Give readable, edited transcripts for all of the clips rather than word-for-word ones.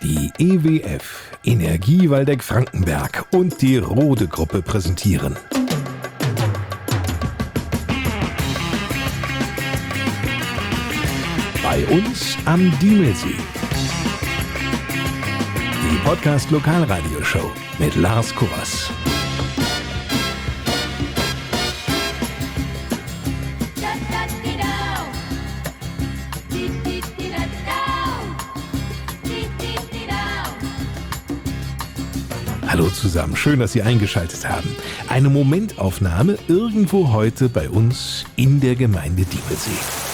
Die EWF, Energie Waldeck-Frankenberg und die Rode-Gruppe präsentieren. Bei uns am Diemelsee. Die Podcast-Lokalradioshow mit Lars Kurras. Hallo zusammen, schön, dass Sie eingeschaltet haben. Eine Momentaufnahme irgendwo heute bei uns in der Gemeinde Diemelsee.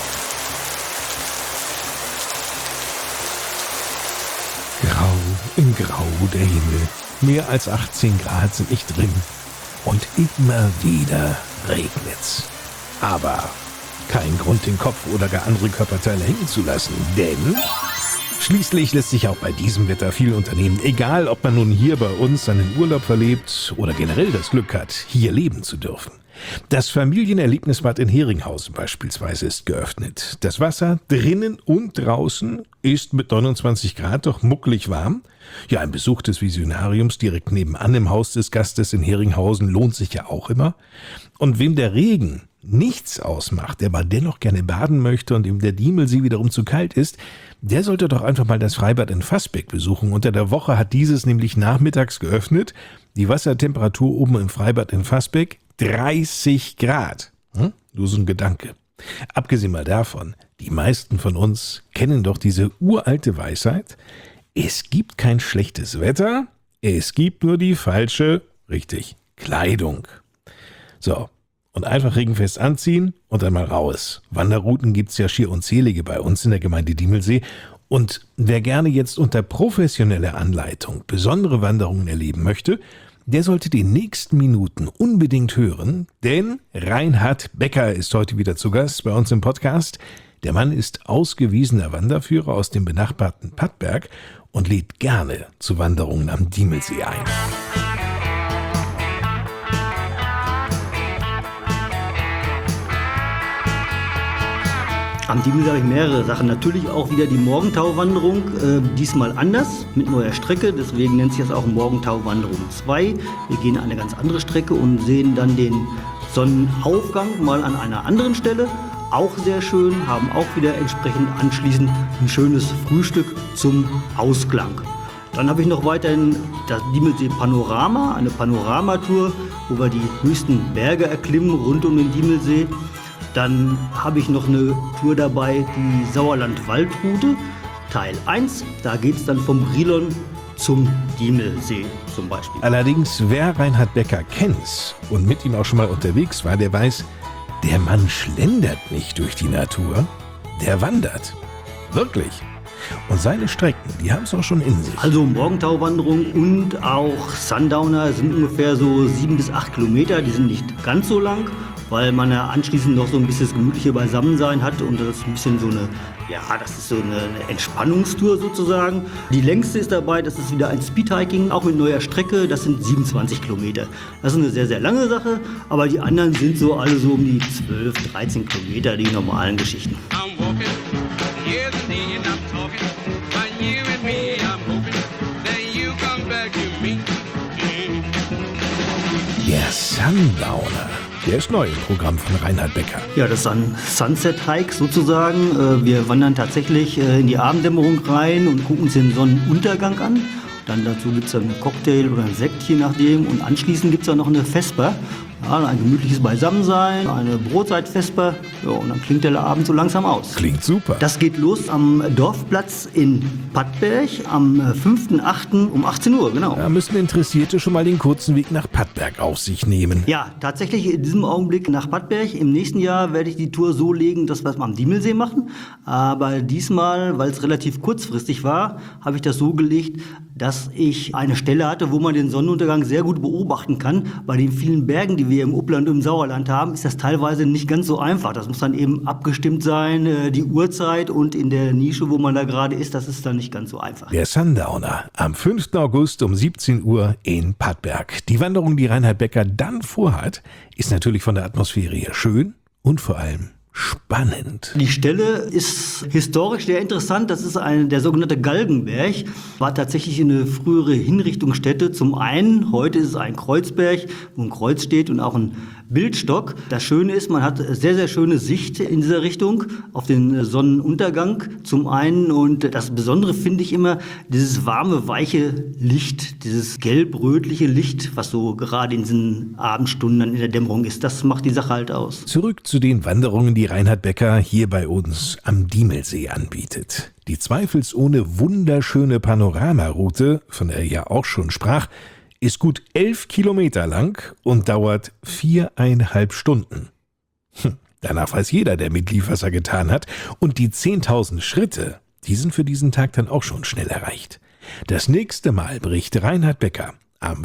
Grau in Grau der Himmel, mehr als 18 Grad sind nicht drin und immer wieder regnet's. Aber kein Grund, den Kopf oder gar andere Körperteile hängen zu lassen, denn schließlich lässt sich auch bei diesem Wetter viel unternehmen, egal ob man nun hier bei uns seinen Urlaub verlebt oder generell das Glück hat, hier leben zu dürfen. Das Familienerlebnisbad in Heringhausen beispielsweise ist geöffnet. Das Wasser drinnen und draußen ist mit 29 Grad doch muckelig warm. Ja, ein Besuch des Visionariums direkt nebenan im Haus des Gastes in Heringhausen lohnt sich ja auch immer. Und wem der Regen nichts ausmacht, der aber dennoch gerne baden möchte und dem der Diemelsee wiederum zu kalt ist, der sollte doch einfach mal das Freibad in Fassbeck besuchen. Unter der Woche hat dieses nämlich nachmittags geöffnet. Die Wassertemperatur oben im Freibad in Fassbeck 30 Grad. Nur so ein Gedanke. Abgesehen mal davon, die meisten von uns kennen doch diese uralte Weisheit: Es gibt kein schlechtes Wetter, es gibt nur die falsche, richtig, Kleidung. So, und einfach regenfest anziehen und dann mal raus. Wanderrouten gibt's ja schier unzählige bei uns in der Gemeinde Diemelsee. Und wer gerne jetzt unter professioneller Anleitung besondere Wanderungen erleben möchte, der sollte die nächsten Minuten unbedingt hören, denn Reinhard Becker ist heute wieder zu Gast bei uns im Podcast. Der Mann ist ausgewiesener Wanderführer aus dem benachbarten Pattberg und lädt gerne zu Wanderungen am Diemelsee ein. Am Diemelsee habe ich mehrere Sachen. Natürlich auch wieder die Morgentauwanderung, diesmal anders, mit neuer Strecke. Deswegen nennt sich das auch Morgentauwanderung 2. Wir gehen eine ganz andere Strecke und sehen dann den Sonnenaufgang mal an einer anderen Stelle. Auch sehr schön, haben auch wieder entsprechend anschließend ein schönes Frühstück zum Ausklang. Dann habe ich noch weiterhin das Diemelsee Panorama, eine Panoramatour, wo wir die höchsten Berge erklimmen rund um den Diemelsee. Dann habe ich noch eine Tour dabei, die Sauerland-Waldroute, Teil 1. Da geht es dann vom Brilon zum Diemelsee zum Beispiel. Allerdings, wer Reinhard Becker kennt und mit ihm auch schon mal unterwegs war, der weiß, der Mann schlendert nicht durch die Natur, der wandert. Wirklich. Und seine Strecken, die haben es auch schon in sich. Also Morgentauwanderung und auch Sundowner sind ungefähr so 7 bis 8 Kilometer. Die sind nicht ganz so lang, weil man ja anschließend noch so ein bisschen das gemütliche Beisammensein hat und das ist ein bisschen so eine, ja, das ist so eine Entspannungstour sozusagen. Die längste ist dabei, das ist wieder ein Speedhiking, auch mit neuer Strecke, das sind 27 Kilometer. Das ist eine sehr, sehr lange Sache, aber die anderen sind so alle so um die 12, 13 Kilometer, die normalen Geschichten. Der Sundowner. Der ist neu im Programm von Reinhard Becker. Ja, das ist ein Sunset-Hike sozusagen. Wir wandern tatsächlich in die Abenddämmerung rein und gucken uns den Sonnenuntergang an. Dann dazu gibt es einen Cocktail oder einen Sekt, je nachdem. Und anschließend gibt es dann noch eine Vesper. Ja, ein gemütliches Beisammensein, eine Brotzeit-Vesper. Ja, und dann klingt der Abend so langsam aus. Klingt super. Das geht los am Dorfplatz in Pattberg am 5.8. um 18 Uhr, genau. Da müssen Interessierte schon mal den kurzen Weg nach Pattberg auf sich nehmen. Ja, tatsächlich in diesem Augenblick nach Pattberg. Im nächsten Jahr werde ich die Tour so legen, dass wir es mal am Diemelsee machen. Aber diesmal, weil es relativ kurzfristig war, habe ich das so gelegt, dass ich eine Stelle hatte, wo man den Sonnenuntergang sehr gut beobachten kann. Bei den vielen Bergen, die wir im Upland und im Sauerland haben, ist das teilweise nicht ganz so einfach. Das muss dann eben abgestimmt sein, die Uhrzeit und in der Nische, wo man da gerade ist, das ist dann nicht ganz so einfach. Der Sundowner am 5. August um 17 Uhr in Pattberg. Die Wanderung, die Reinhard Becker dann vorhat, ist natürlich von der Atmosphäre her schön und vor allem Spannend. Die Stelle ist historisch sehr interessant. Das ist der sogenannte Galgenberg. War tatsächlich eine frühere Hinrichtungsstätte. Zum einen, heute ist es ein Kreuzberg, wo ein Kreuz steht und auch ein Bildstock. Das Schöne ist, man hat sehr, sehr schöne Sicht in dieser Richtung auf den Sonnenuntergang zum einen. Und das Besondere finde ich immer dieses warme, weiche Licht, dieses gelb-rötliche Licht, was so gerade in diesen Abendstunden in der Dämmerung ist. Das macht die Sache halt aus. Zurück zu den Wanderungen, die Reinhard Becker hier bei uns am Diemelsee anbietet. Die zweifelsohne wunderschöne Panoramaroute, von der er ja auch schon sprach, ist gut 11 Kilometer lang und dauert 4,5 Stunden. Danach weiß jeder, der mitlief, was er getan hat. Und die 10.000 Schritte, die sind für diesen Tag dann auch schon schnell erreicht. Das nächste Mal bricht Reinhard Becker am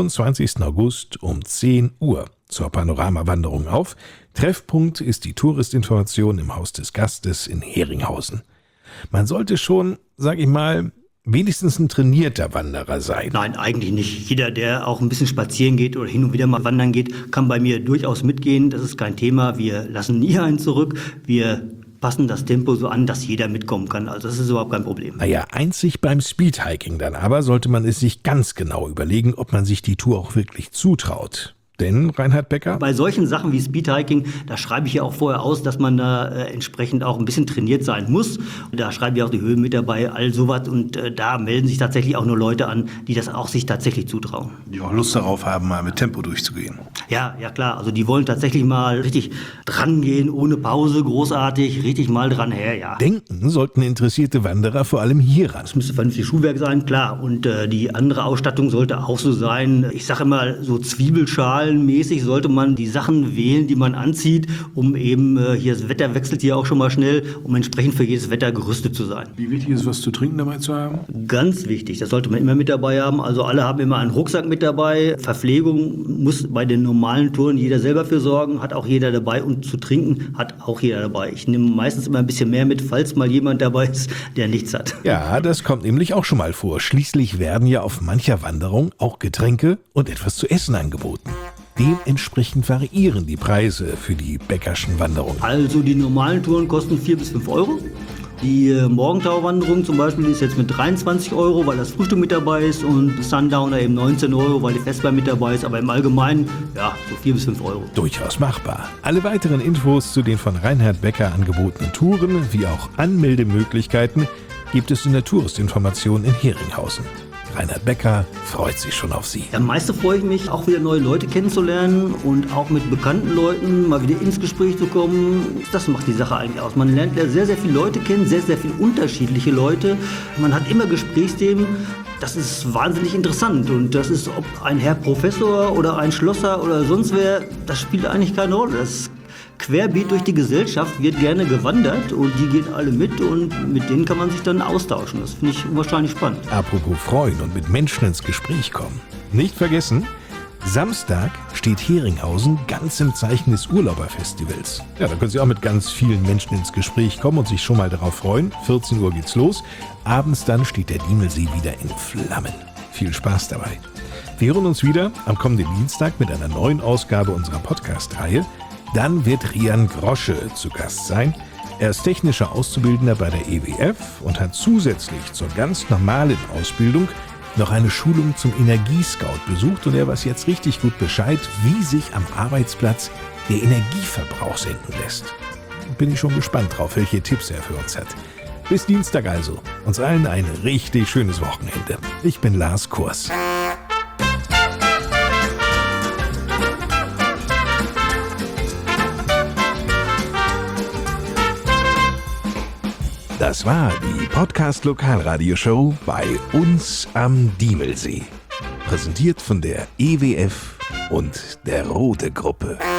25. August um 10 Uhr zur Panoramawanderung auf. Treffpunkt ist die Touristinformation im Haus des Gastes in Heringhausen. Man sollte schon, sag ich mal, wenigstens ein trainierter Wanderer sein. Nein, eigentlich nicht. Jeder, der auch ein bisschen spazieren geht oder hin und wieder mal wandern geht, kann bei mir durchaus mitgehen. Das ist kein Thema. Wir lassen nie einen zurück. Wir passen das Tempo so an, dass jeder mitkommen kann. Also das ist überhaupt kein Problem. Naja, einzig beim Speedhiking dann aber sollte man es sich ganz genau überlegen, ob man sich die Tour auch wirklich zutraut. Denn, Reinhard Becker? Bei solchen Sachen wie Speedhiking, da schreibe ich ja auch vorher aus, dass man da entsprechend auch ein bisschen trainiert sein muss. Da schreibe ich auch die Höhen mit dabei, all sowas. Und da melden sich tatsächlich auch nur Leute an, die das auch sich tatsächlich zutrauen. Die auch Lust darauf haben, mal mit Tempo durchzugehen. Ja, klar. Also die wollen tatsächlich mal richtig dran gehen, ohne Pause, großartig, richtig mal dran her, ja. Denken sollten interessierte Wanderer vor allem hieran. Es müsste vernünftig Schuhwerk sein, klar. Und die andere Ausstattung sollte auch so sein. Ich sage immer, so Zwiebelschalenmäßig sollte man die Sachen wählen, die man anzieht, um eben, hier das Wetter wechselt hier auch schon mal schnell, um entsprechend für jedes Wetter gerüstet zu sein. Wie wichtig ist es, was zu trinken dabei zu haben? Ganz wichtig, das sollte man immer mit dabei haben. Also alle haben immer einen Rucksack mit dabei. Verpflegung muss bei den normalen Touren jeder selber für sorgen, hat auch jeder dabei. Und zu trinken hat auch jeder dabei. Ich nehme meistens immer ein bisschen mehr mit, falls mal jemand dabei ist, der nichts hat. Ja, das kommt nämlich auch schon mal vor. Schließlich werden ja auf mancher Wanderung auch Getränke und etwas zu essen angeboten. Dementsprechend variieren die Preise für die Beckerschen Wanderungen. Also die normalen Touren kosten 4 bis 5 Euro. Die Morgentau-Wanderung zum Beispiel ist jetzt mit 23 Euro, weil das Frühstück mit dabei ist, und Sundowner eben 19 Euro, weil die Festbahn mit dabei ist. Aber im Allgemeinen, ja, so 4 bis 5 Euro. Durchaus machbar. Alle weiteren Infos zu den von Reinhard Becker angebotenen Touren, wie auch Anmeldemöglichkeiten, gibt es in der Touristinformation in Heringhausen. Reinhard Becker freut sich schon auf Sie. Am meisten freue ich mich, auch wieder neue Leute kennenzulernen und auch mit bekannten Leuten mal wieder ins Gespräch zu kommen. Das macht die Sache eigentlich aus. Man lernt ja sehr, sehr viele Leute kennen, sehr, sehr viele unterschiedliche Leute. Man hat immer Gesprächsthemen. Das ist wahnsinnig interessant. Und das ist, ob ein Herr Professor oder ein Schlosser oder sonst wer, das spielt eigentlich keine Rolle. Das querbeet durch die Gesellschaft wird gerne gewandert und die gehen alle mit und mit denen kann man sich dann austauschen. Das finde ich unwahrscheinlich spannend. Apropos freuen und mit Menschen ins Gespräch kommen. Nicht vergessen, Samstag steht Heringhausen ganz im Zeichen des Urlauberfestivals. Ja, da können Sie auch mit ganz vielen Menschen ins Gespräch kommen und sich schon mal darauf freuen. 14 Uhr geht's los. Abends dann steht der Diemelsee wieder in Flammen. Viel Spaß dabei. Wir hören uns wieder am kommenden Dienstag mit einer neuen Ausgabe unserer Podcast-Reihe. Dann wird Rian Grosche zu Gast sein. Er ist technischer Auszubildender bei der EWF und hat zusätzlich zur ganz normalen Ausbildung noch eine Schulung zum Energiescout besucht. Und er weiß jetzt richtig gut Bescheid, wie sich am Arbeitsplatz der Energieverbrauch senken lässt. Bin ich schon gespannt drauf, welche Tipps er für uns hat. Bis Dienstag also. Uns allen ein richtig schönes Wochenende. Ich bin Lars Kurs. Das war die Podcast-Lokalradioshow bei uns am Diemelsee. Präsentiert von der EWF und der Rode Gruppe.